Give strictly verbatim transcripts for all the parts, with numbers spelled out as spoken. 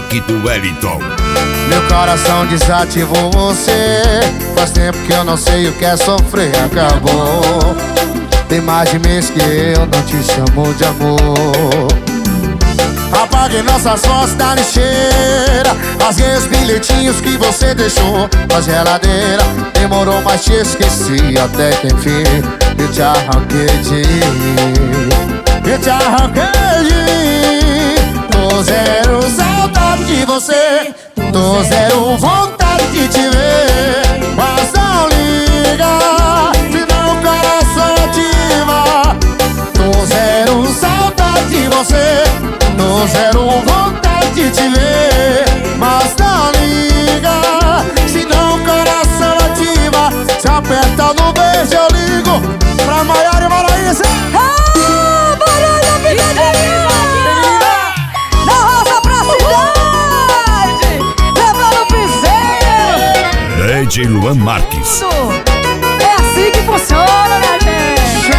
Cacique do Wellington. Meu coração desativou você. Faz tempo que eu não sei o que é sofrer. Acabou. Tem mais de mês que eu não te chamo de amor. Apaguei nossas fotos da lixeira. Rasguei os bilhetinhos que você deixou na geladeira. Demorou, mas te esqueci até que enfim eu te arranquei de mim. Eu te arranquei de mim. Tô zero saudade de você. Tô zero vontade de te ver. Mas não liga, senão o coração ativa. Tô zero saudade de você. Tô zero vontade de te ver. Mas não liga, senão o coração ativa. Se aperta no beijo eu ligo pra Maiara e Maraísa. Ah, barulho, picadinha! Da roça pra cidade, levando o piseiro. Rede Luan Marques. É assim que funciona, minha gente.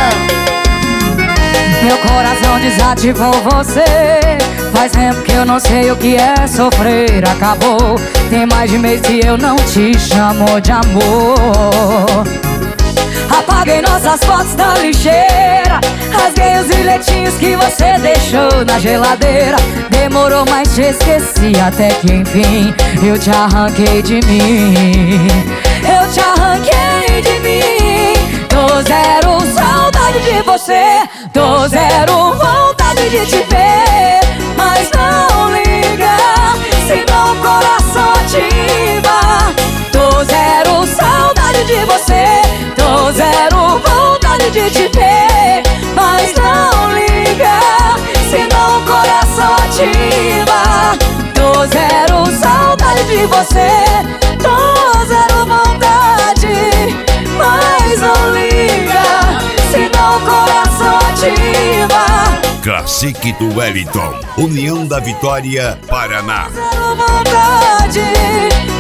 Meu coração desativou você. Faz tempo que eu não sei o que é sofrer. Acabou. Tem mais de mês que eu não te chamo de amor. Apaguei nossas fotos da lixeira. Rasguei os bilhetinhos que você deixou na geladeira. Demorou, mas te esqueci até que enfim eu te arranquei de mim. Eu te arranquei de mim. Tô zero saudade de você. Tô zero vontade de te ver. Mas não liga, senão o coração ativa. Tô zero saudade de você. Tô zero vontade de te ver. Mas não liga, senão o coração ativa. Tô zero saudade de você. Tô zero vontade, mas não liga, senão o coração ativa. Cacique do Wellington, União da Vitória, Paraná. Zero vontade,